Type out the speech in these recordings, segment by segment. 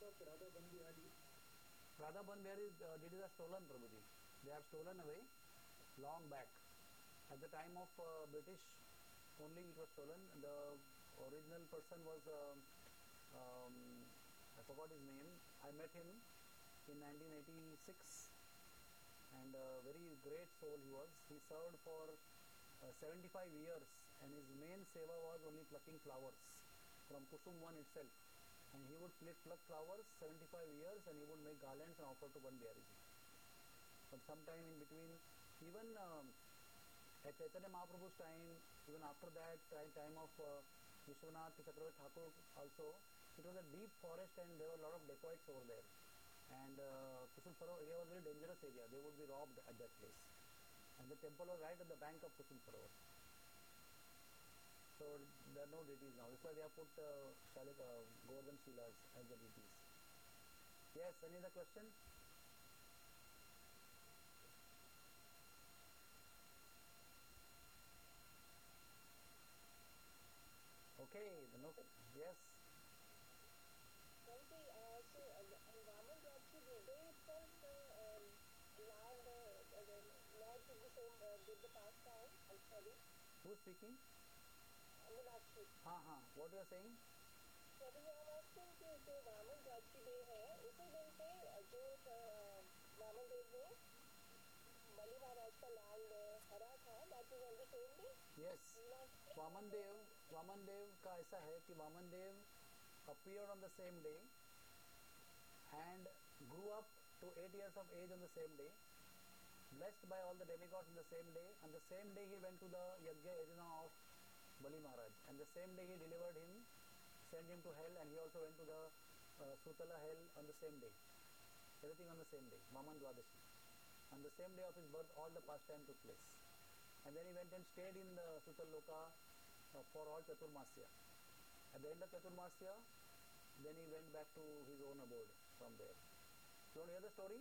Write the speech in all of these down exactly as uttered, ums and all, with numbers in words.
of Radha Bandihari? Radha Bandihari uh, deeds are stolen, Prabhuji. They are stolen away long back. At the time of uh, British, only it was stolen. The original person was, uh, um, I forgot his name. I met him in nineteen eighty-six, and a very great soul he was. He served for uh, seventy-five years, and his main seva was only plucking flowers from Kusum one itself. And he would pluck flowers seventy-five years, and he would make garlands and offer to Bandihari. But sometime in between, even um, at Chaitanya Mahaprabhu's time, even after that time, time of uh, Vishwanath Chakravarti Thakur also, it was a deep forest and there were a lot of dacoits over there. And uh, Kusum Sarovar area was a very dangerous area. They would be robbed at that place. And the temple was right at the bank of Kusum Sarovar. So there are no deities now. That's why they have put uh, Shalik, uh, Govardhan Shilas as the deities. Yes, any other question? Okay, the no, yes. Thank you. Uh, so, uh, Raman Rajya, they itself uh, um, allowed uh, uh, the Lord to the same, uh, did the pastime. I'm sorry. Who's speaking? Amanakshi. हाँ हाँ, what you are saying? So, अभी मैं आपको कि जो रामन राज्य day है, उसी दिन पे जो रामन देव ने बलि महाराज का लैंड हरा था, that is on the same day. Yes. Vaman देव, वामन देव का ऐसा है कि वामन देव appeared on the same day and grew up to eight years of age on the same day, blessed by all the demigods on the same day, and the same day he went to the Yajna Yajna of Bali Maharaj, and the same day he delivered him, sent him to hell, and he also went to the uh, Sutala hell on the same day. Everything on the same day, Vaman Dwadashi. On the same day of his birth, all the pastime took place. And then he went and stayed in the Sutaloka uh, for all Chaturmasya. At the end of Chaturmasya, then he went back to his own abode from there. You want to hear the story?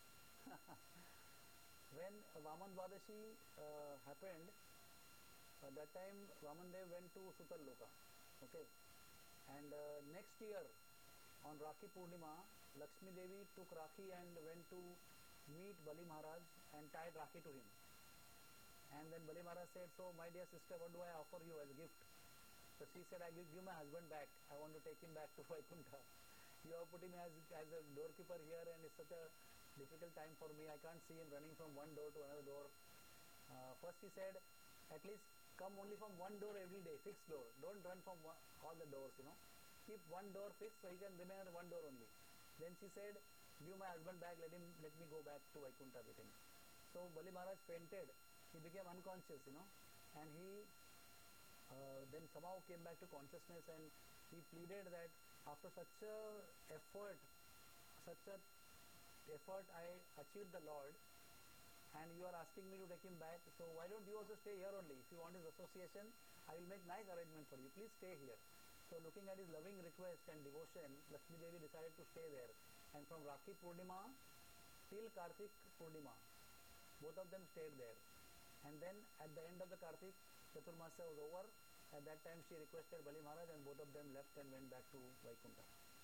When Vaman Dwadashi uh, happened, at that time Vaman Dev went to Sutaloka. Okay. And uh, next year, on Rakhi Purnima, Lakshmi Devi took Rakhi and went to meet Bali Maharaj and tied Rakhi to him. And then Bali Maharaj said, so my dear sister, what do I offer you as a gift? So she said, I give, give my husband back. I want to take him back to Vaikuntha. You have put him as, as a doorkeeper here, and it's such a difficult time for me. I can't see him running from one door to another door. Uh, first he said, at least come only from one door every day, fixed door. Don't run from one, all the doors, you know. Keep one door fixed so he can remain at one door only. Then she said, give my husband back, let him, let me go back to Vaikuntha with him. So Bali Maharaj fainted. He became unconscious, you know, and he uh, then somehow came back to consciousness, and he pleaded that after such a effort, such a effort I achieved the Lord, and you are asking me to take him back, so why don't you also stay here only? If you want his association, I will make nice arrangement for you. Please stay here. So looking at his loving request and devotion, Lakshmi Devi decided to stay there. And from Rakhi Purnima till Kartik Purnima, both of them stayed there. And then at the end of the Kartik, Chaturmasya was over. At that time she requested Bali Maharaj, and both of them left and went back to Vaikuntha.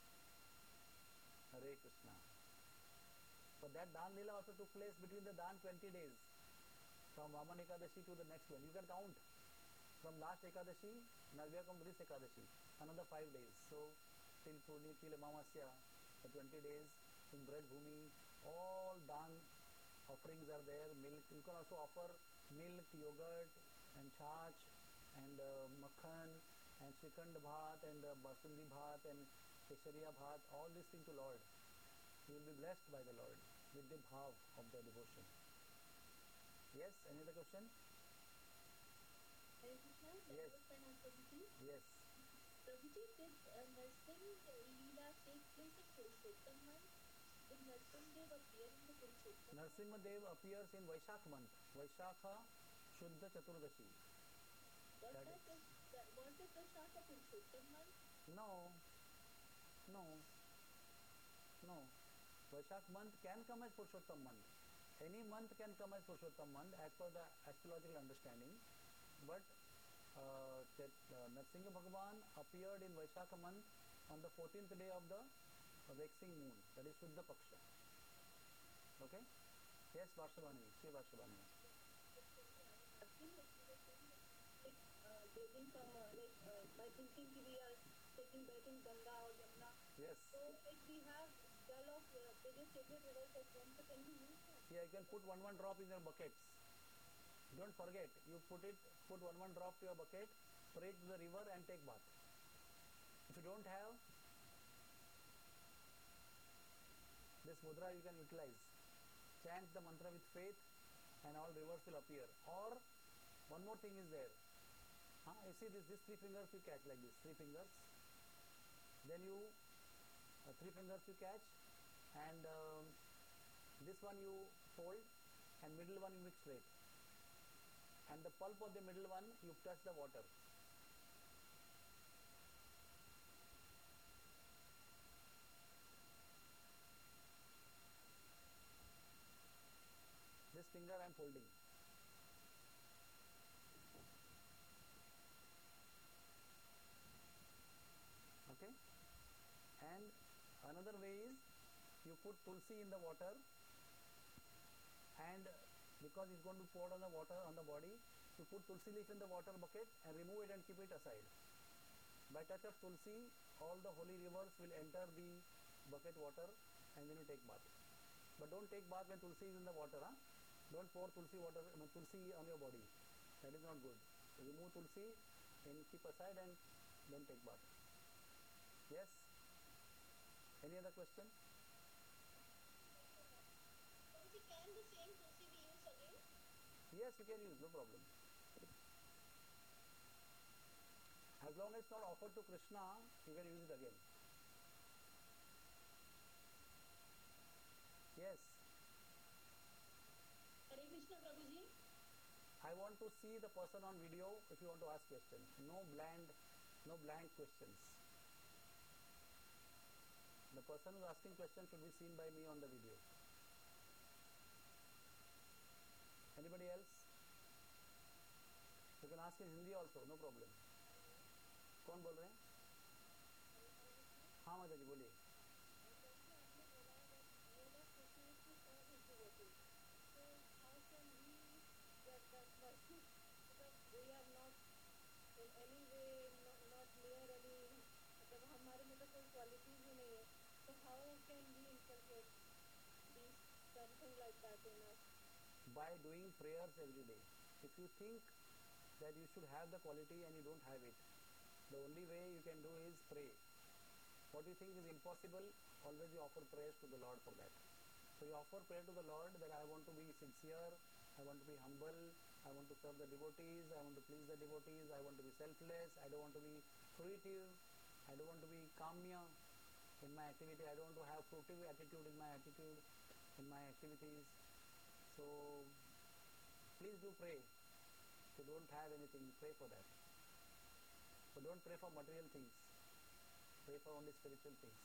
Hare Krishna. But that Dan Lila also took place between the Dan twenty days, from Vaman Ekadashi to the next one. You can count from last Ekadashi, now we are come to this Ekadashi, another five days. So till Purni, till Amamasya, the twenty days in Braj Bhumi, all Dan offerings are there. Milk, you can also offer milk, yogurt and chach and uh, makhan and Shrikand Bhat and uh, Basundi Bhat and Keshariya Bhat, all these things to Lord. You will be blessed by the Lord with the bhav of the devotion. Yes, any other question? Hare Krishna, Yes. Prabhuji. Yes. Prabhuji, did uh, Narsingh Leela take place in Purushottam month? Did Narsingh Dev appear in the Purushottam month? Narsimha Dev appears in Vaishakh month, Vaishakha Shuddha Chaturdashi. Was That that, was that was it Vaishakha Purushottam month? No, no, no. Vaishakh month can come as Purushottam month. Any month can come as Purushottam month as per the astrological understanding. But uh, that uh, Narsingha Bhagavan appeared in Vaishakha month on the fourteenth day of the a waxing moon, that is Shuddha Paksha. Okay? Yes, Varshabhani, Sri Varshabhani. Like uh, bathing from uh, like uh, by thinking कि we are taking bath in Ganga or Yamuna. Yes. So like we have jal of uh, various sacred rivers at home. So can we use that? Yeah, you can put one one drop in your buckets. Don't forget, you put it, put one one drop to your bucket, pray to the river and take bath. If you don't have this mudra, you can utilize. Chant the mantra with faith and all rivers will appear. Or one more thing is there. Huh? You see this, these three fingers you catch like this, three fingers. Then you, uh, three fingers you catch, and um, this one you fold, and middle one you mix straight. And the pulp of the middle one you touch the water. This finger I am folding. Okay? And another way is you put tulsi in the water, and because it's going to pour on the water on the body, you put tulsi leaf in the water bucket and remove it and keep it aside. By touch of tulsi, all the holy rivers will enter the bucket water, and then you take bath. But don't take bath when tulsi is in the water. Huh? Don't pour tulsi water, I mean, tulsi on your body. That is not good. Remove tulsi and keep aside and then take bath. Yes? Any other question? Can the same tulsi be used again? Yes, you can use, no problem. As long as it's not offered to Krishna, you can use it again. Yes. Hare Krishna Prabhuji. I want to see the person on video if you want to ask questions. No bland, no blank questions. The person who is asking questions should be seen by me on the video. Anybody else? You can ask in Hindi also, no problem. कौन बोल रहे हैं? हाँ माता जी बोलिए. We are not in any way not, not near any मतलब हमारे में तो कोई qualities ही नहीं है. So how can we inculcate these something like that in us? By doing prayers every day. If you think that you should have the quality and you don't have it, the only way you can do is pray. What you think is impossible, always you offer prayers to the Lord for that. So you offer prayer to the Lord that I want to be sincere, I want to be humble, I want to serve the devotees, I want to please the devotees, I want to be selfless, I don't want to be fruitive, I don't want to be kamya in my activity, I don't want to have fruitive attitude in my attitude, in my activities. So please do pray. If you don't have anything, pray for that. But don't pray for material things. Pray for only spiritual things.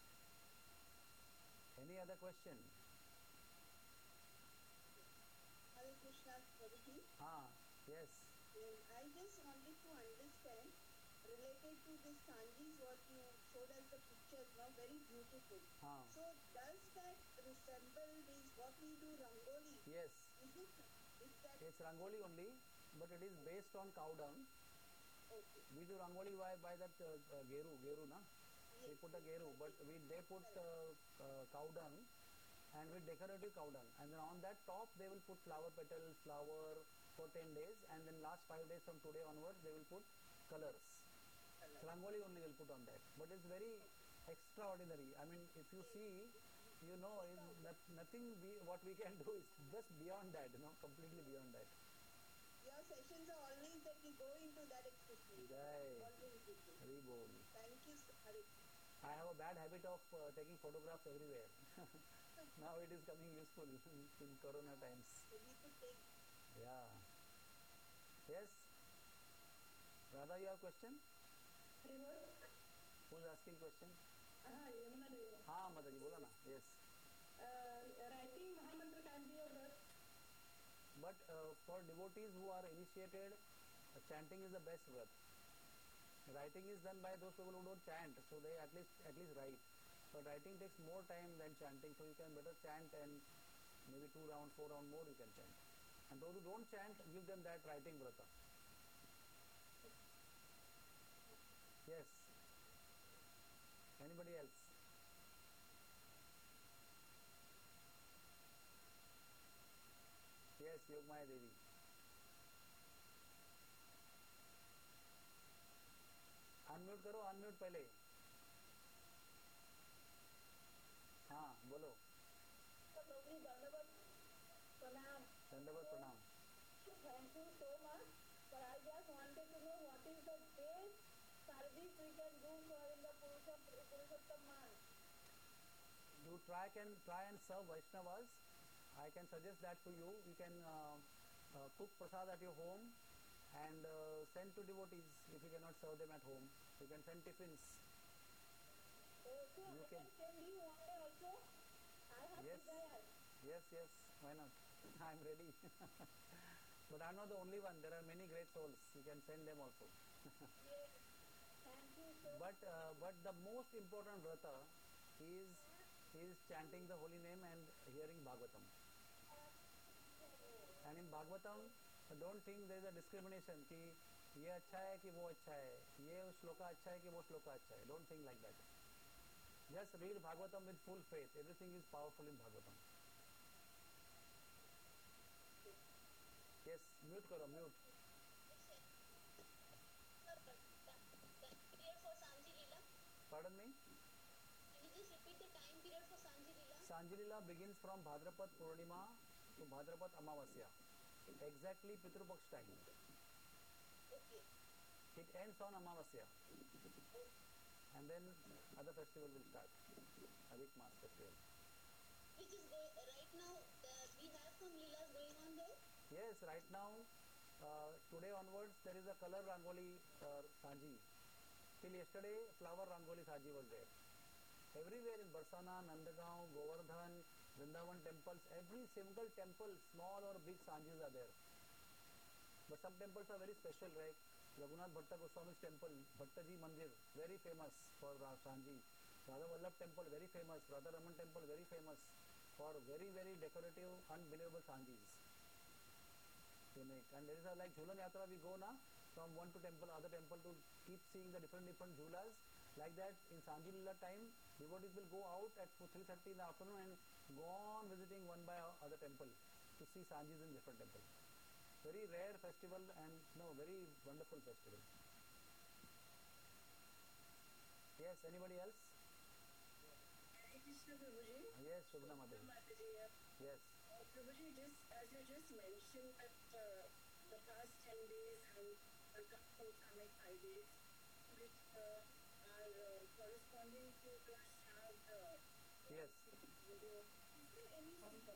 Any other question? Hare Krishna Prabhuji. Ah, yes. Um, I just wanted to understand related to this Sanjis what you showed us the pictures now very beautiful. Ah, So does that resemble this what we do Rangoli? yes. Is it is that It's Rangoli only, but it is based on cow dung. okay? We do Rangoli by, by that uh, uh, geru, geru na? We Yes. put a geru, but we they put uh, uh, cow dung and with decorative cow dung. And then on that top they will put flower petals, flower for ten days, and then last five days from today onwards they will put colors. Rangoli only will put on that. But it's very extraordinary. I mean, if you see, you know, in not, nothing we, what we can do is just beyond that, you know, completely beyond that. Your sessions are always that we go into that expression. Jai. Always do. Very bold. Thank you, sir. Hare I have a bad habit of uh, taking photographs everywhere. Now it is coming useful in Corona times. So we could take Yeah. Yes? Radha, you have question? Who is asking question? हाँ यमुना देवी हाँ माता जी बोला ना. Yes. Writing mahamantra can be a verse. But uh, for devotees who are initiated, uh, chanting is the best verb. Writing is done by those people who don't chant, so they at least at least write. but writing takes more time than chanting, so you can better chant and maybe two round, four round more you can chant. And those who don't chant, give them that writing vrata. Yes. Anybody else? Yes, Yogmaya Devi. Unmute करो, unmute पहले. हाँ बोलो. प्रभु दंडवत प्रणाम. दंडवत प्रणाम. Thank you so much. But I just wanted to know what is the best service we can do for in the Purushottam month. You try can try and serve Vaishnavas. I can suggest that to you. You can uh, uh, cook prasad at your home and uh, send to devotees if you cannot serve them at home. You can send tiffins. Also, You I can- can send you one day also. I have Yes. desire. Yes, yes. Why not? I'm ready. But I'm not the only one. There are many great souls. You can send them also. Yes. Thank you so But uh, but the most important vrata is is chanting the holy name and hearing Bhagavatam. And in Bhagavatam, don't think there is a discrimination कि ये अच्छा है कि वो अच्छा है, ये श्लोका अच्छा है कि वो श्लोका अच्छा है. Don't think like that. Just read Bhagavatam with full faith. Everything is powerful in Bhagavatam. Yes, mute करो, mute. Period for Sanji Leela. Pardon me. Can you just repeat the time period for Sanji Leela? Sanji Leela begins from Bhadrapad Purnima to Bhadrapad Amavasya. Exactly Pitru Paksh time. Okay. It ends on Amavasya. And then other festival will start. Adhik Maas festival. Which is going right now. The, we have some Leelas going on there. Yes, right now, uh, today onwards, there is a color Rangoli uh, Sanji. Till yesterday, flower Rangoli Sanji was there. Everywhere in Barsana, Nandagaon, Govardhan, Vrindavan temples, every single temple, small or big Sanjis are there. But some temples are very special, like Raghunath Bhatta Goswami's temple, Bhattaji Mandir, very famous for Ra- Sanji. Radha Vallabh temple, very famous. Radha Raman temple, very famous for very, very decorative, unbelievable Sanjis. They make. And there is a like Jhulan Yatra, we go now from one to temple, other temple to keep seeing the different different Jhulas. Like that, in Sanji Leela time, devotees will go out at three thirty in the afternoon and go on visiting one by other temple to see Sanjis in different temple. Very rare festival and no, very wonderful festival. Yes, anybody else? Hare Krishna Prabhuji. Yes, Shubhna Mataji. Mataji. Yes. Uh, Prabhuji, just as you just mentioned that uh, the past ten days and the forthcoming five days, which uh, are uh, corresponding to the Shad uh, Yes. video, is there any Sanji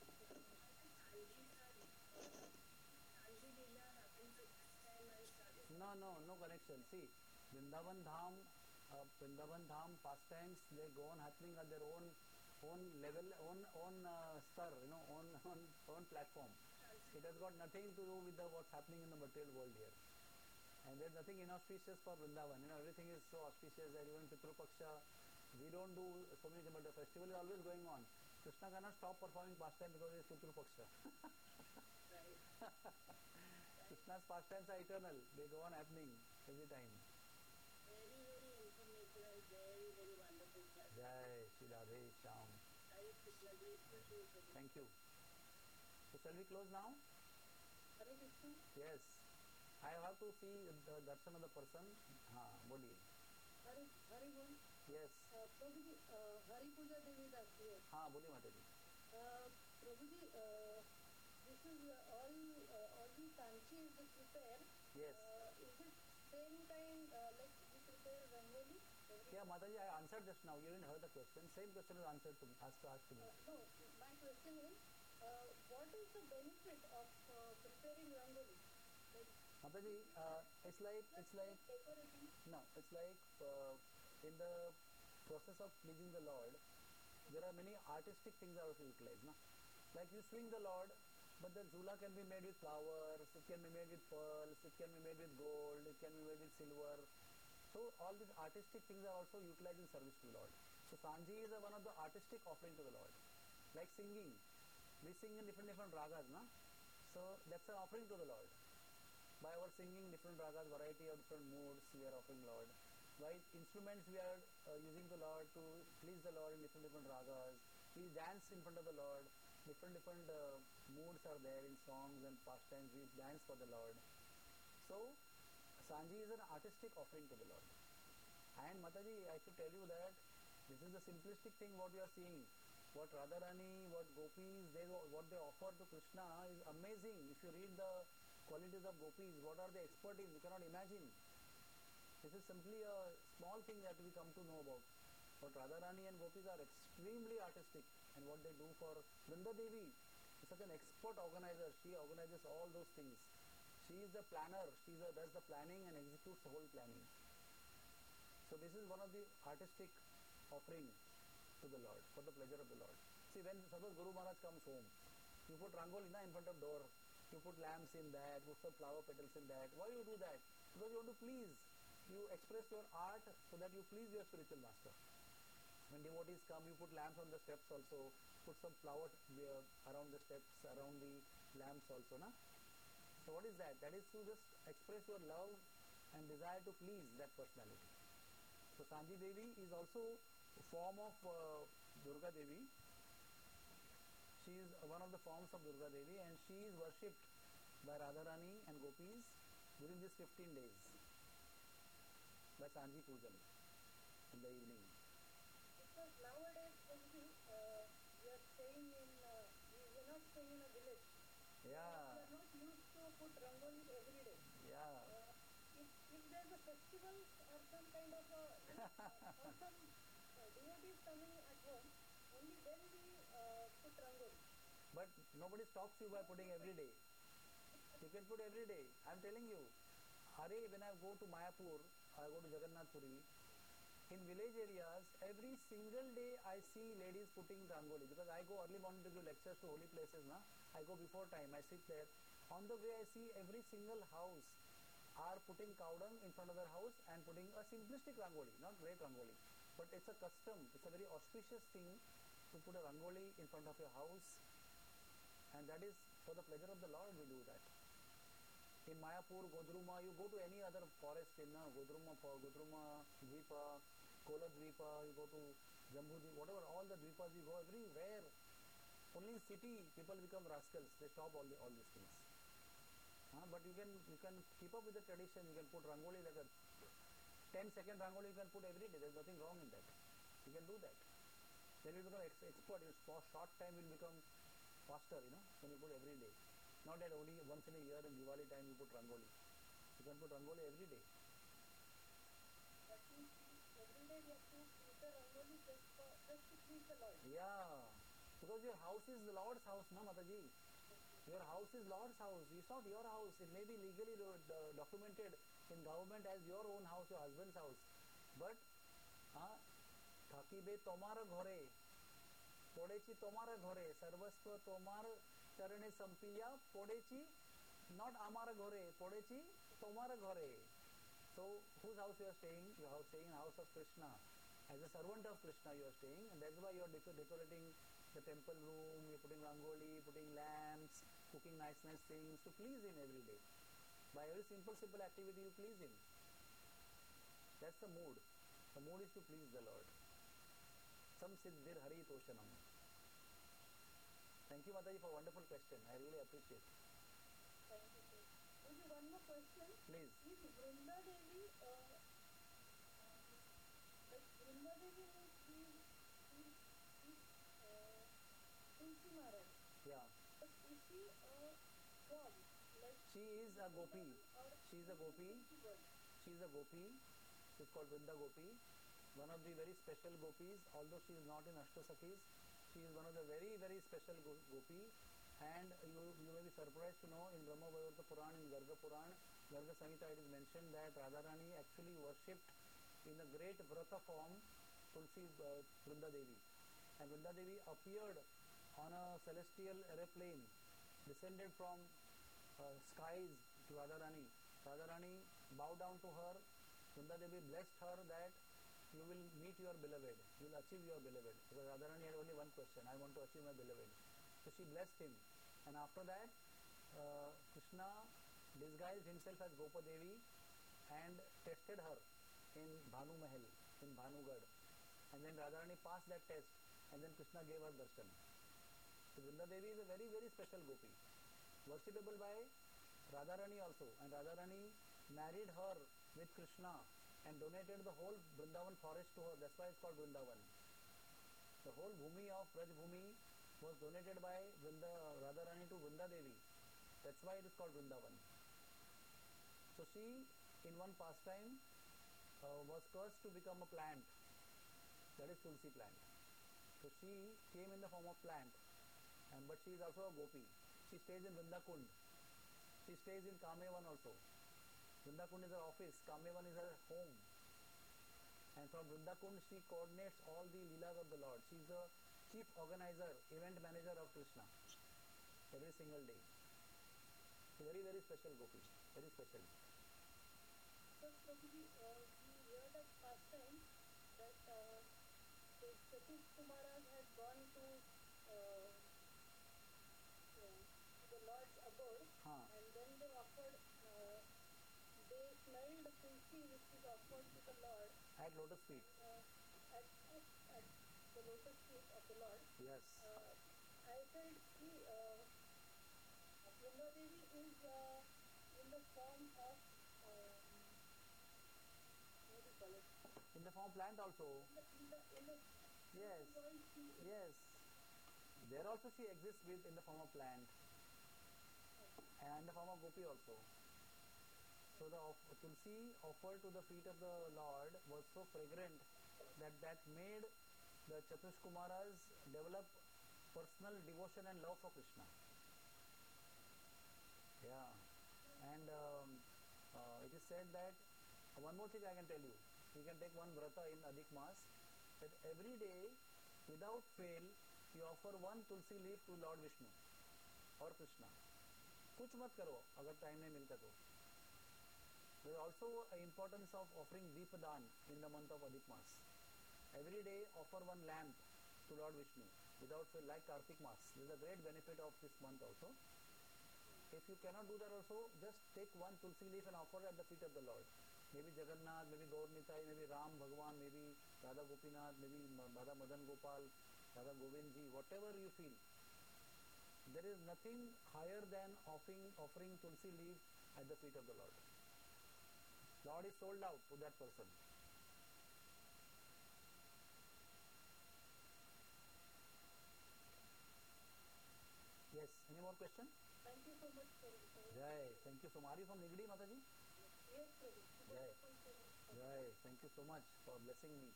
Sanji Leela happens at this time and Shad is No, no, no connection. See, Vrindavan Dham, uh, Vrindavan Dham pastimes, they go on happening at their own own level, own own uh, star, you know, own own own platform. It has got nothing to do with the, what's happening in the material world here. And there's nothing inauspicious for Vrindavan. You know, everything is so auspicious that even Pitru Paksha, we don't do so many, but the festival is always going on. Krishna cannot stop performing pastime because it is Pitru Paksha. right? Krishna's pastimes are eternal. They go on happening every time. Very, very informative and very, very wonderful class. Jai Shri Radhe Shyam. Hare Krishna, grateful to you, Prabhuji. Thank you. So shall we close now? Hare Krishna. Yes. I have to see the darshan of the person. हाँ बोलिए. Hare Hare Bol. Yes. Uh, Prabhu ji, uh, Hari Puja Devi Das here. हाँ बोलिए माता जी. Uh, Prabhu ji, uh, this is uh, all uh, all the Sanchis they prepare. Yes. Uh, is it same kind uh, like we prepare Rangoli? Every- Yeah, Mataji, I answered just now. You didn't hear the question. Same question was answered to me. Asked to ask to me. Uh, no, my question is, uh, what is the benefit of uh, preparing Rangoli? Like Mataji, uh, it's like it's like decorating. no, it's like uh, in the process of pleasing the Lord, there are many artistic things that are also utilized. No? Like you swing the Lord, but the zula can be made with flowers, it can be made with pearls, it can be made with gold, it can be made with silver. So all these artistic things are also utilized in service to the Lord. So So Sanji is a, one of the artistic offering to the Lord. Like singing. We sing in different different ragas, na? So that's an offering to the Lord. By our singing different ragas, variety of different moods, we are offering Lord. By instruments we are uh, using the Lord to please the Lord in different different ragas. We dance in front of the Lord. Different different uh, moods are there in songs and pastimes. We dance for the Lord. So Sanji is an artistic offering to the Lord. And Mataji, I should tell you that this is the simplistic thing what we are seeing. What Radharani, what gopis, they what they offer to Krishna is amazing. If you read the qualities of gopis, what are the expertise, you cannot imagine. This is simply a small thing that we come to know about. But Radharani and gopis are extremely artistic, and what they do for Vrinda Devi is such an expert organizer. She organizes all those things. She is the planner. She a, does the planning and executes the whole planning. So this is one of the artistic offering to the Lord, for the pleasure of the Lord. See, when suppose Guru Maharaj comes home, you put rangoli na in front of door, you put lamps in that, put some flower petals in that. Why you do that? Because you want to please. You express your art so that you please your spiritual master. When devotees come, you put lamps on the steps also, put some flower uh, around the steps, around the lamps also, na? So what is that? That is to just express your love and desire to please that personality. So Sanji Devi is also a form of uh, Durga Devi. She is one of the forms of Durga Devi, and she is worshipped by Radharani and gopis during these fifteen days by Sanji Pujan in the evening. Because nowadays, Prabhuji, uh, we are staying in, uh, we are not staying in a village. Yeah. We are not used to put rangoli every day. Yeah. Uh, if, if there's a festival or some kind of a, or some uh, devotees coming at home, only then we uh, put rangoli. But nobody stops you by putting every day. You can put every day. I'm telling you. Hare, when I go to Mayapur, I go to Jagannath Puri, in village areas, every single day I see ladies putting rangoli, because I go early morning to give lectures to holy places, na? I go before time, I sit there. On the way I see every single house are putting cow dung in front of their house and putting a simplistic rangoli, not great rangoli. But it's a custom, it's a very auspicious thing to put a rangoli in front of your house, and that is for the pleasure of the Lord we do that. In Mayapur, Godruma, you go to any other forest in uh, Godruma, Godruma, Dvipa, Kola Dvipa, you go to Jambu Dvipa, whatever, all the Dvipas you go, everywhere. Only in city, people become rascals. They stop all the, all these things. Uh, but you can you can keep up with the tradition. You can put rangoli like a ten second rangoli you can put every day. There's nothing wrong in that. You can do that. Then you become ex expert. In short time you will become faster, you know, when you put every day. Not that only once in a year in Diwali time you put rangoli. You can put rangoli every day. That means every day we have to put a rangoli just, for, just to please the Lord. Yeah. Because your house is the Lord's house, no, Mataji? Your house is Lord's house. It's not your house. It may be legally do, uh, documented in government as your own house, your husband's house. But, ah, থাকিবে তোমার ঘরে, পড়েছি তোমার ঘরে, সর্বস্ব তোমার চরণে সম্পিয়া, পড়েছি not আমার ঘরে, পড়েছি তোমার ঘরে. So, whose house you are staying? You are staying in the house of Krishna. As a servant of Krishna you are staying, and that's why you are decorating the temple room, you are putting rangoli, putting lamps, cooking nice nice things to please him every day. By every simple simple activity you please him. That's the mood. The mood is to please the Lord. Sam siddhir hari toshanam. Thank you, Mataji, for a wonderful question. I really appreciate it. Thank you, sir. Okay, one more question. Please. Is Vrinda Devi, uh, like Vrinda Devi is, is, is, is uh, Tulsi Maharaj. Yeah. But is she a god? Like She is a gopi. or She is a gopi. God? She is a gopi. She is called Vrinda Gopi. One of the very special gopis, although she is not in Ashtasakis. She is one of the very, very special go gopi. And you, you may be surprised to know in Brahma Vaivarta Puran, in Garga Puran, Garga Samhita, it is mentioned that Radharani actually worshipped in a great Vrata form Tulsi uh, Vrinda Devi. And Vrinda Devi appeared on a celestial aeroplane, descended from uh, skies to Radharani. Radharani bowed down to her. Vrinda Devi blessed her that you will meet your beloved, you will achieve your beloved. Because Radharani had only one question, I want to achieve my beloved. So she blessed him. And after that, uh, Krishna disguised himself as Gopadevi and tested her in Bhanu Mahal, in Bhanugad. And then Radharani passed that test, and then Krishna gave her darshan. So Vrinda Devi is a very, very special gopi, worshipable by Radharani also. And Radharani married her with Krishna and donated the whole Vrindavan forest to her. That's why it's called Vrindavan. The whole Bhumi of Braj Bhumi was donated by Vrinda, Radharani to Vrinda Devi. That's why it is called Vrindavan. So she, in one pastime, uh, was cursed to become a plant. That is Tulsi plant. So she came in the form of plant, and but she is also a gopi. She stays in Vrindakund. She stays in Kamevan also. Vrindakund is her office, Kamevan is her home. And from Vrindakund she coordinates all the leelas of the Lord. She is the chief organizer, event manager of Krishna every single day. So very, very special gopi. Very special. So Prabhuji, uh, we heard of past time that uh, the Satish Kumaras had gone to uh, uh, the Lord's abode, Huh. and then they offered, uh, they smelled tulsi which is offered to the Lord At lotus feet. uh, at, at, at the lotus feet of the Lord. Yes. Uh, I felt ki, uh, Vrinda Devi is uh, in the form of um, what do you call it? In the form plant also. In the, in the, in the Yes. world she is. Yes. There also she exists with in the form of plant. And in the form of gopi also. So the off- Tulsi offered to the feet of the Lord was so fragrant that that made the Chatush Kumaras develop personal devotion and love for Krishna. Yeah. And um, uh, it is said that uh, one more thing I can tell you. You can take one vrata in Adhik Mas, that every day without fail you offer one tulsi leaf to Lord Vishnu or Krishna. कुछ मत करो अगर time नहीं मिलता तो. There is also an importance of offering Deepadan in the month of Adhik Mas. Every day offer one lamp to Lord Vishnu without fail, like Kartik Mas. There is a great benefit of this month also. If you cannot do that also, just take one tulsi leaf and offer it at the feet of the Lord. Maybe Jagannath, maybe Gaur Nitai, maybe Ram Bhagwan, maybe Radha Gopinath, maybe Radha Madan Gopal, Radha Govind Ji, whatever you feel. There is nothing higher than offering, offering tulsi leaf at the feet of the Lord. Lord is sold out to that person. Yes, any more question? Thank you so much for Jai, thank you so much. Are you from Nigdi, Mataji? yes, Prabhu. Jai. Jai, thank you so much for blessing me.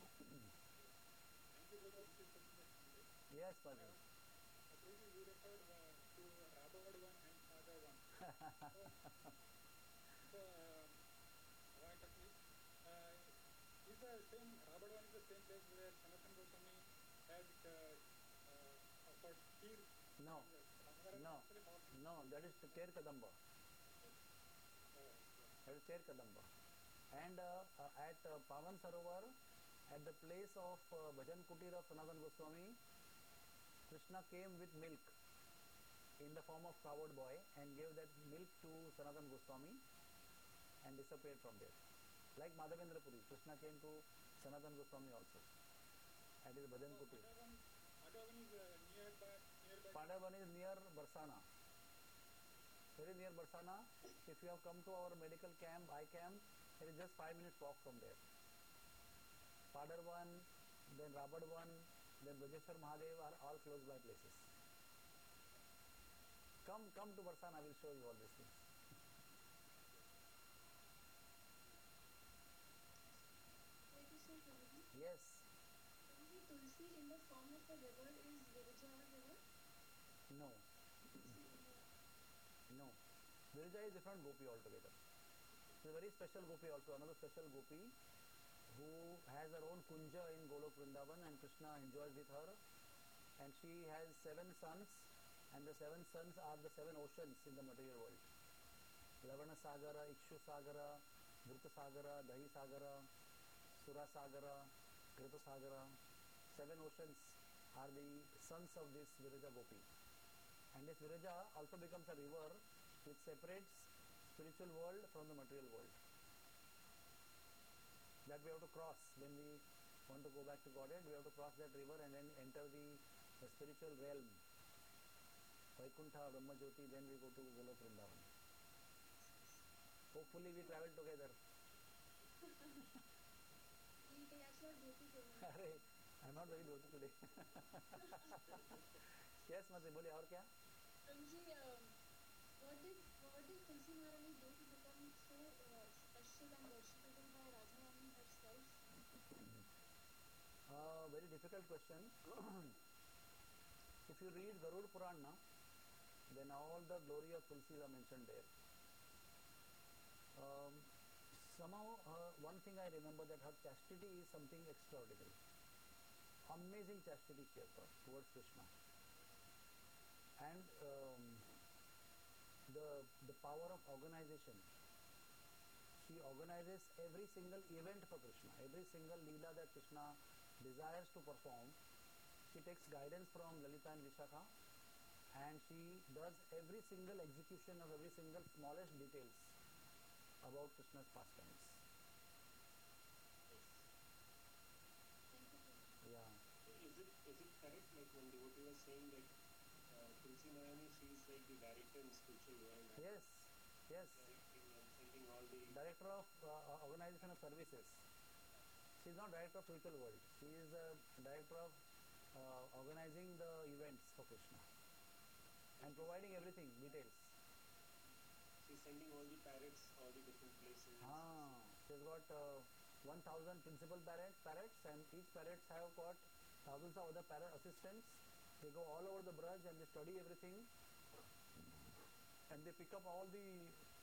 Yes, Mataji. You referred uh, to Rabad one and Saga one. So, uh, one question is, uh, is the same Rabad one is the same place where Sanatana Goswami had uh, uh, offered kheer? No, no, no, that is Ter Kadamba. That is Ter Kadamba. And uh, uh, at uh, Pavan Sarovar, at the place of uh, Bhajan Kutir of Sanatana Goswami, Krishna came with milk in the form of coward boy and gave that milk to Sanatana Goswami and disappeared from there. Like Madhavendra Puri, Krishna came to Sanatana Goswami also at his Bhajan Kutir. Adavan is uh, nearby. nearby. Pandavan is near Barsana. Very near Barsana. If you have come to our medical camp, I camp, it is just five minutes walk from there. Padarvan, then Rabadvan, then Brajeshwar Mahadev are all close by places. Come, come to Barsana, I will show you all these things. Thank you so Prabhuji. Yes. Prabhuji, Tulsi in the form of a river is Virja river. No. Tulsi in the No. Virja is different gopi altogether. She is a very special gopi also, another special gopi who has her own kunja in Golok Vrindavan and Krishna enjoys with her. And she has seven sons, and the seven sons are the seven oceans in the material world. Lavana Sagara, Ikshu Sagara, Bhuta Sagara, Dahi Sagara. Surasagara, Kritasagara, seven oceans are the sons of this Viraja Gopi. And this Viraja also becomes a river which separates spiritual world from the material world. That we have to cross when we want to go back to Godhead. We have to cross that river and then enter the, the spiritual realm, Vaikuntha, Brahmajyoti, then we go to Golok Vrindavan. Hopefully we travel together. We'll catch your dhoti tomorrow. Arey, I'm not very dhoti today. Yes, Mati, boli, aur kya? Prabhuji, um, what did what did Tulsi Maharani do to become so uh, special and worshipable by Radharani herself? Uh, very difficult question. If you read Garud Purana, then all the glory of Tulsi are mentioned there. Um, somehow, uh, one thing I remember that her chastity is something extraordinary. Amazing chastity she has got towards Krishna. And um, the, the power of organization. She organizes every single event for Krishna, every single Leela that Krishna desires to perform. She takes guidance from Lalita and Vishakha, and she does every single execution of every single smallest details about Krishna's pastimes. Thank you, Prabhuji. Yeah. Is it is it correct, like when devotee was saying that uh, Tulsi Maharani, she is like the director in spiritual world, and Yes, yes. directing and sending all the Director of uh, Organization of Services. She is not director of spiritual world. She is a director of uh, organizing the events for Krishna and providing everything, details. she's sending all the parrots, all the different places. Ah, she's got uh, one thousand principal parrot, parrots, and each parrots have got thousands of other parrot assistants. They go all over the Braj and they study everything, and they pick up all the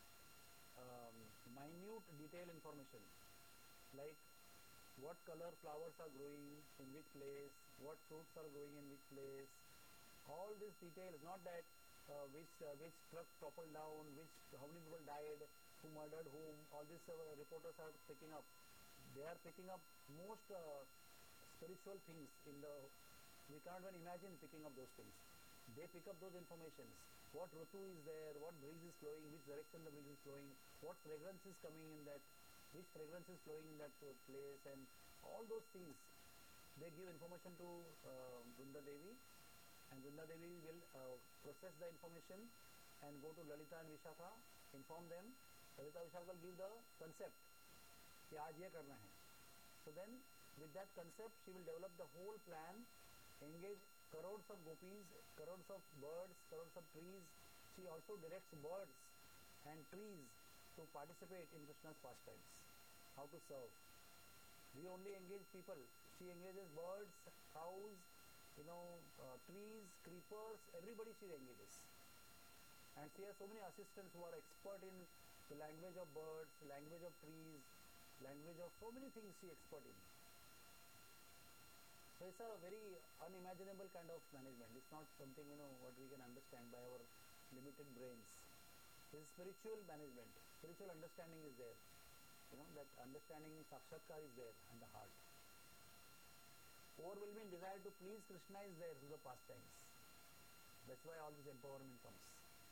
um, minute detail information, like what color flowers are growing in which place, what fruits are growing in which place. All these details, not that uh, which uh, which truck toppled down, which how many people died, who murdered whom. All these uh, reporters are picking up. They are picking up most uh, spiritual things in the. We cannot even imagine picking up those things. They pick up those informations. What Rutu is there, what breeze is flowing, which direction the breeze is flowing, what fragrance is coming in that, which fragrance is flowing in that uh, place, and all those things. They give information to uh, Vrunda Devi, and Vrunda Devi will uh, process the information and go to Lalita and Vishakha, inform them. Lalita and Vishakha will give the concept कि आज ये करना है. So then, with that concept, she will develop the whole plan, engage crores of gopis, crores of birds, crores of trees. She also directs birds and trees to participate in Krishna's pastimes. How to serve. We only engage people. She engages birds, cows, you know, uh, trees, creepers, everybody she engages. And she has so many assistants who are expert in the language of birds, language of trees, language of so many things she expert in. So it's a very unimaginable kind of management. It's not something, you know, what we can understand by our limited brains. This is spiritual management. Spiritual understanding is there. You know, that understanding, sakshatkar is there in the heart. Overwhelming desire to please Krishna is there through the pastimes. That's why all this empowerment comes.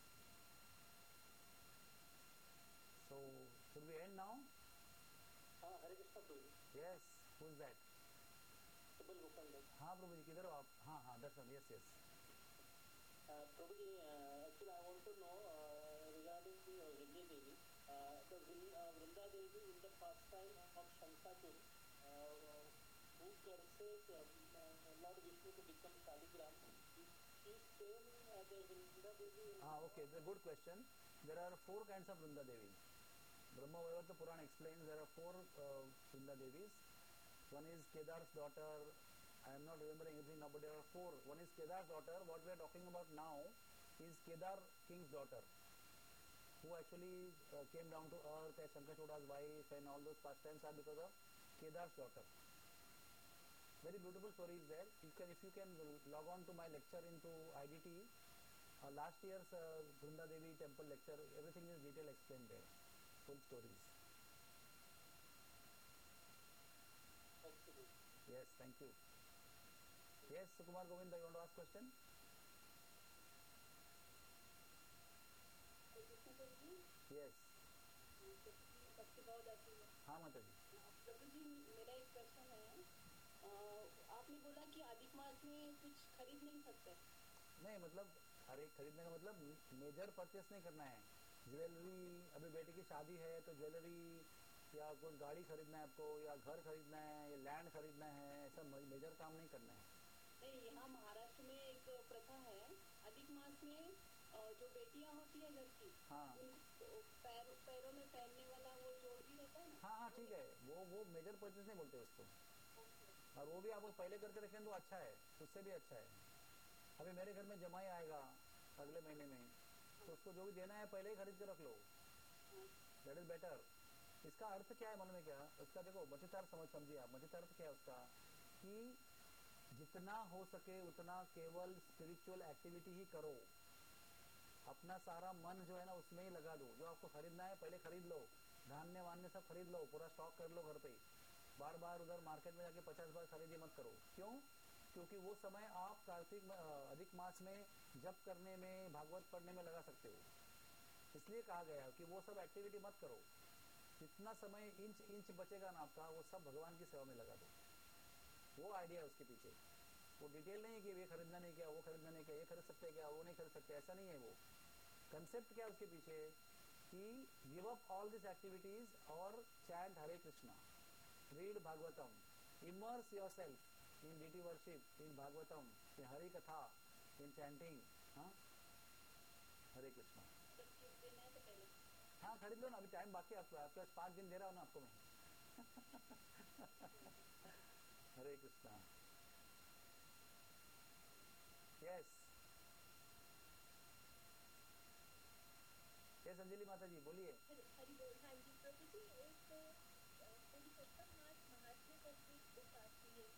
So, should we end now? हाँ हरे कृष्णा प्रभु जी. Yes. Who is that? Subal Gopal Das. हाँ प्रभु जी, किधर हो आप? हाँ हाँ दर्शन. Yes, yes. Uh, Prabhu ji, uh, actually I want to know uh, regarding the uh, Vrinda Devi. Uh, the Vrin, uh, Vrinda Devi in the pastime of Shankhatur, uh, who curses uh, uh, Lord Vishnu to become Shaligram. She is same as the Vrinda Devi. Ah, okay, that's a good question. There are four kinds of Vrinda Devi. Brahma Vaivarta Purana explains there are four uh, Vrinda Devis. One is Kedar's daughter. I am not remembering everything now, but there are four. One is Kedar's daughter. What we are talking about now is Kedar king's daughter, who actually uh, came down to earth as Shankachoda's wife, and all those pastimes are because of Kedar's daughter. Very beautiful story is there. You can, if you can log on to my lecture into I D T, uh, last year's uh, Vrinda Devi temple lecture, everything is detail explained there. Full stories. Yes, thank you. Yes, Sukumar Govinda, you want to ask question? Krishna Prabhu ji, Yes. प्रभु जी भक्ति भाव दासी है। हाँ माता जी। प्रभु जी मेरा एक question है, अ, आपने बोला कि अधिक मास में कुछ खरीद नहीं सकते। नहीं मतलब अरे खरीदने का मतलब मेजर परचेस नहीं करना है। ज्वेलरी, अभी बेटी की शादी है तो ज्वेलरी या कोई गाड़ी खरीदना है आपको, या घर खरीदना है, या लैंड खरीदना है, ऐसा मेजर काम नहीं करना है। नहीं, यहाँ महाराष्ट्र में एक प्रथा है, अधिक मास में अ, जो बेटियां होती है घर की, हाँ उनको पैर, पैरों में पहनने वाला वो जोड़ भी रहता है ना। हाँ हाँ ठीक है, वो वो मेजर परचेस नहीं बोलते उसको। और वो भी आप पहले करके रखें तो अच्छा है, उससे भी अच्छा है। अभी मेरे घर में जमाई आएगा अगले महीने में, तो उसको जो भी देना है पहले ही खरीद के रख लो, दैट इज बेटर। इसका अर्थ क्या है मालूम है क्या? उसका देखो मचितार्थ समझ समझिए आप। मचितार्थ क्या है उसका? कि जितना हो सके उतना केवल स्पिरिचुअल एक्टिविटी ही करो, अपना सारा मन जो है ना उसमें ही लगा दो। जो आपको खरीदना है पहले खरीद लो, धान्य वान्य सब खरीद लो, पूरा स्टॉक कर लो घर पे। बार बार उधर मार्केट में जाके पचास बार खरीदी मत करो। क्यों? क्योंकि वो समय आप कार्तिक अधिक मास में जप करने में, भागवत पढ़ने में लगा सकते हो। इसलिए कहा गया है कि वो सब एक्टिविटी मत करो। जितना समय इंच इंच बचेगा ना आपका, वो सब भगवान की सेवा में लगा दो। वो आइडिया है उसके पीछे। वो डिटेल नहीं है कि ये खरीदना नहीं क्या, वो खरीदना नहीं क्या, ये खरीद सकते क्या, वो नहीं खरीद सकते, ऐसा नहीं है। वो कंसेप्ट क्या है उसके पीछे? कि give up all this activities और chant Hare Krishna, read Bhagavatam, immerse yourself in deity worship, in Bhagavatam, in Hari katha, in chanting. हाँ, हरे कृष्णा। हाँ खरीद लो ना, अभी टाइम बाकी है आपके आपके पास पाँच दिन दे रहा हूँ ना आपको मैं। हरे कृष्णा। यस यस अंजलि माता जी बोलिए। हरि बोल। हाँ जी प्रभु जी, एक पुरुषोत्तम मास महात्म्य करके बुक आती है,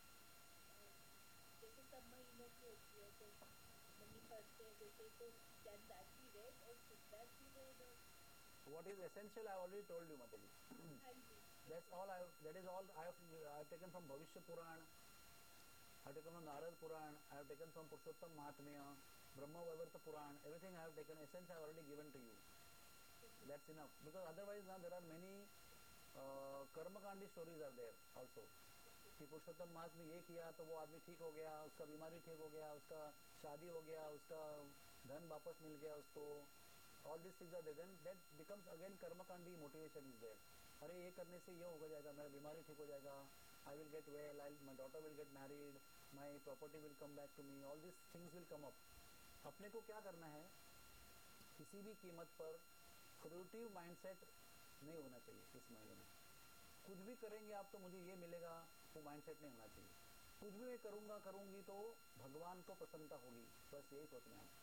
जैसे सब महीनों की होती है, तो मम्मी पढ़ते हैं जैसे, तो कैन दैट बी रेड और should that be red? What is essential I already told you Mataji. हाँ जी। That's all I have, that is all I have, I have taken from Bhavishya Puran, I have taken from Narad Puran, I have taken from Purushottam Mahatmya, Brahma Vaivarta Puran, everything I have taken, essence I have already given to you. That's enough, because otherwise now there are many uh, कर्मकांडी stories are there also. कि पुरुषोत्तम मास में ये किया तो वो आदमी ठीक हो गया, उसका बीमारी ठीक हो गया, उसका शादी हो गया, उसका धन वापस मिल गया उसको। All these things are there, then that becomes again कर्मकांडी motivation is there. अरे ये करने से ये हो जाएगा, मेरा बीमारी ठीक हो जाएगा, I will get well, I'll, my daughter will get married, my property will come back to me, all these things will come up. अपने को क्या करना है? किसी भी कीमत पर फ्रूटिव माइंडसेट नहीं होना चाहिए इस महीने में। कुछ भी करेंगे आप तो मुझे ये मिलेगा, वो माइंडसेट नहीं होना चाहिए। कुछ भी मैं करूँगा करूँगी तो भगवान को प्रसन्नता होगी, बस यही सोचना है।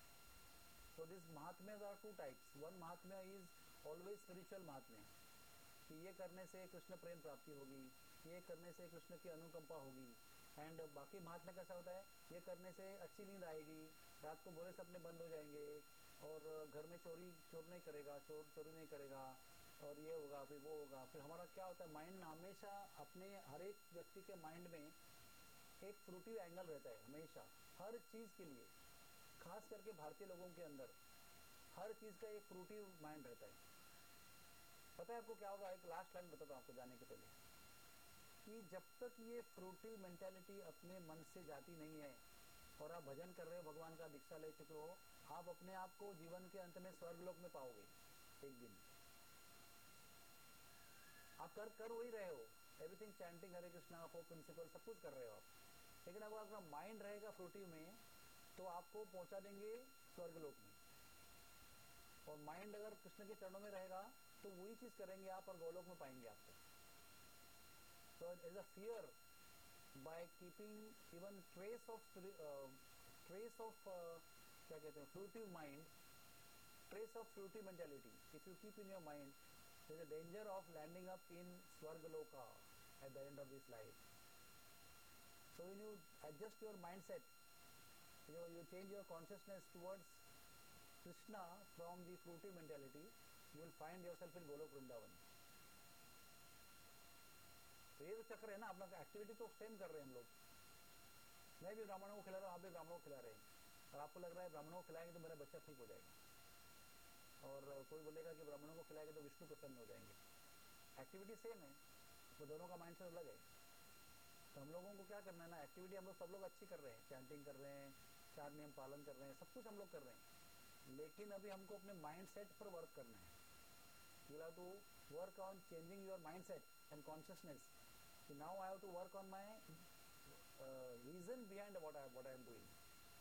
So these Mahatmyas are two types. One Mahatmya is always spiritual Mahatmya, कि ये करने से कृष्ण प्रेम प्राप्ति होगी, ये करने से कृष्ण की अनुकंपा होगी। एंड बाकी महात्म्य कैसा होता है? ये करने से अच्छी नींद आएगी, रात को बुरे सपने बंद हो जाएंगे, और घर में चोरी चोर नहीं करेगा, चोर चोरी नहीं करेगा, और ये होगा फिर वो होगा। फिर हमारा क्या होता है, माइंड हमेशा अपने हर एक व्यक्ति के माइंड में एक फ्रूटिव एंगल रहता है हमेशा, हर चीज़ के लिए। खास करके भारतीय लोगों के अंदर हर चीज़ का एक फ्रूटिव माइंड रहता है। पता है आपको क्या होगा? एक लास्ट लाइन बताता हूँ आपको जाने के पहले, कि जब तक ये फ्रूटिव मेंटालिटी अपने मन से जाती नहीं है और आप भजन कर रहे हो, भगवान का दीक्षा ले चुके हो, आप अपने आप को जीवन के अंत में स्वर्गलोक में पाओगे एक दिन। आप कर कर वही रहे हो, everything chanting Hare Krishna, four principle सब कुछ कर रहे हो आप, लेकिन अगर आपका माइंड रहेगा फ्रूटिव में तो आपको पहुंचा देंगे स्वर्गलोक में। और माइंड अगर कृष्ण के चरणों में रहेगा तो वही चीज करेंगे आप और गोलोक में पाएंगे आपको। So it is a fear by keeping even trace of trace of क्या कहते हैं, fruitive mind, trace of fruitive mentality if you keep in your mind, there is a danger of landing up in Swargaloka at the end of this life. So when you adjust your mindset, you know, you change your consciousness towards Krishna from the fruitive mentality, you will find yourself in Golok Vrindavan. तो ये तो चक्र है ना, अपना activity तो same कर रहे हैं हम लोग। मैं भी ब्राह्मणों को खिला रहा हूँ, आप भी ब्राह्मणों को खिला रहे हैं, और आपको लग रहा है ब्राह्मणों को खिलाएंगे तो मेरा बच्चा ठीक हो जाएगा, और कोई बोलेगा कि ब्राह्मणों को खिलाएंगे तो विष्णु प्रसन्न हो जाएंगे। एक्टिविटी सेम है, तो दोनों का माइंडसेट अलग है। तो हम लोगों को क्या करना है ना, एक्टिविटी हम लोग सब लोग अच्छी कर रहे हैं, चैंटिंग कर रहे हैं, चार नियम पालन कर रहे हैं, सब कुछ हम लोग कर रहे हैं, लेकिन अभी हमको अपने माइंडसेट पर वर्क करना है। You have to work on changing your mindset and consciousness. Now I have to work on my reason behind what I what I am doing,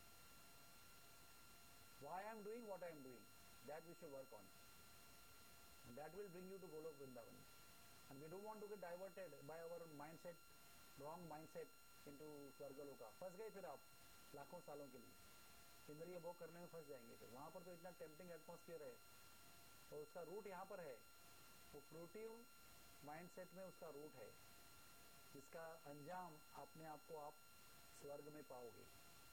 why I am doing what I am doing, that we should work on, and that will bring you to Golok Vrindavan. And we don't want to get diverted by our mindset, wrong mindset into Swargaloka. फंस गए फिर आप लाखों सालों के लिए इंद्रिय भोग करने में फंस जाएंगे। फिर वहां पर तो इतना टेम्पटिंग एटमॉस्फेयर है, और उसका रूट यहाँ पर है, वो फ्रूटिव माइंडसेट में उसका रूट है, जिसका अंजाम अपने आप को आप स्वर्ग में पाओगे।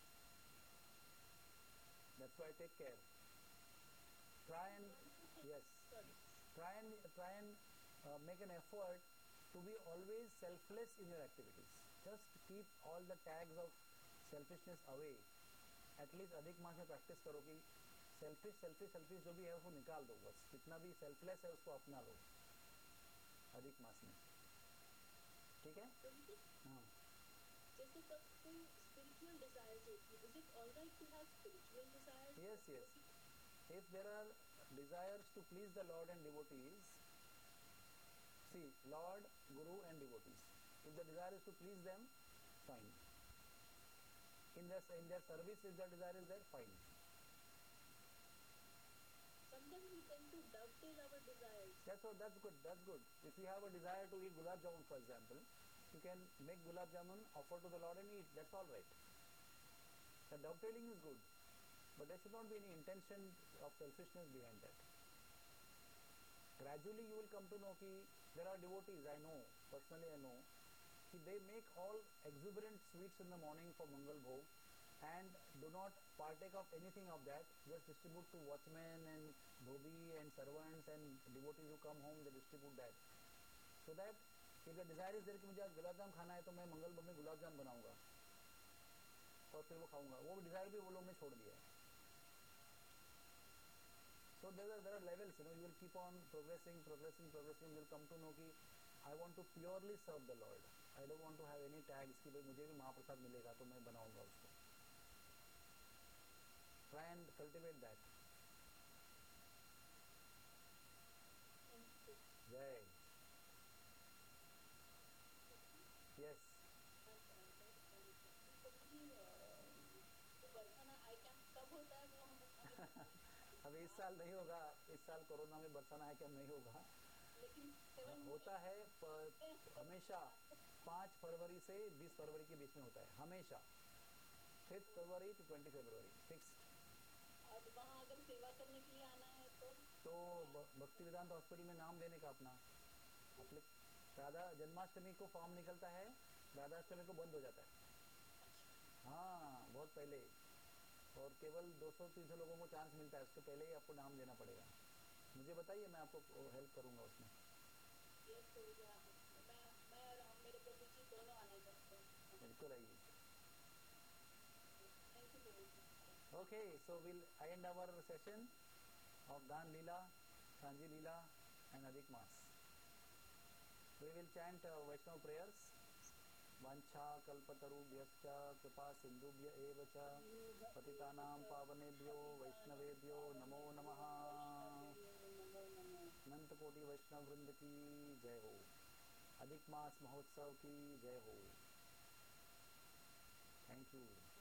That's why take care. Try and yes. Try and try and uh, make an effort to be always selfless in your activities. Just keep all the tags of selfishness away. At least अधिक मास में practice करो कि selfish selfish selfish जो भी है उसको निकाल दो, बस जितना भी सेल्फलेस है उसको अपना लो अधिक मास में, ठीक है? हाँ। जैसे कब कोई spiritual desires होती है, is it all right to have spiritual desires? Yes, yes. If there are desires to please the Lord and devotees, see, Lord, Guru and devotees, if the desire is to please them, fine. In their, in their service, if the desire is there, fine. Sometimes we tend to dovetail our desires. That's all, that's good, that's good. If you have a desire to eat gulab jamun, for example, you can make gulab jamun, offer to the Lord and eat, that's all right. The dovetailing is good, but there should not be any intention of selfishness behind that. Gradually you will come to know कि there are devotees, I know, personally I know, कि they make all exuberant sweets in the morning for Mangal Bhog and do not partake of anything of that, just distribute to watchmen and dhobi and servants and devotees who come home, they distribute that. So that if the desire is there कि मुझे आज गुलाब जाम खाना है तो मैं मंगल भोग में गुलाब जाम बनाऊंगा और फिर वो खाऊंगा, वो डिजायर भी वो लोग ने छोड़ दिया है। So there are, there are levels, you know, you will keep on progressing, progressing, progressing, you will come to know कि I want to purely serve the Lord. I don't want to have any tags कि भाई मुझे भी महाप्रसाद मिलेगा तो मैं बनाऊंगा उसको. Try and cultivate that. Jai. Yes. अभी इस साल नहीं होगा, इस साल कोरोना में बरसाना है क्या नहीं होगा, लेकिन होता है प, हमेशा पाँच फरवरी से बीस फरवरी के बीच में होता है हमेशा, fifth February to twenty February fix. और वहाँ अगर सेवा करने के लिए आना है तो तो भक्ति वेदांत हॉस्पिटल में नाम देने का अपना, अपने राधा जन्माष्टमी को फॉर्म निकलता है, राधाष्टमी को बंद हो जाता है, हाँ बहुत पहले, और केवल दो सौ तीन सौ लोगों को चांस मिलता है, उसके पहले ही आपको नाम देना पड़ेगा। मुझे बताइए, मैं आपको हेल्प करूंगा उसमें। बिल्कुल आइए। Okay, so will end our session of Daan Leela, Sanjhi Leela and Adhik Maas. We will chant Vaishnava prayers. वांछा कल्पतरुभ्यश्च कृपा सिंधुभ्य एव च पतितानां पावनेभ्यो वैष्णवेभ्यो नमो नमः। अनंत कोटि वैष्णव वृंद की जय हो। अधिक मास महोत्सव की जय हो। Thank you.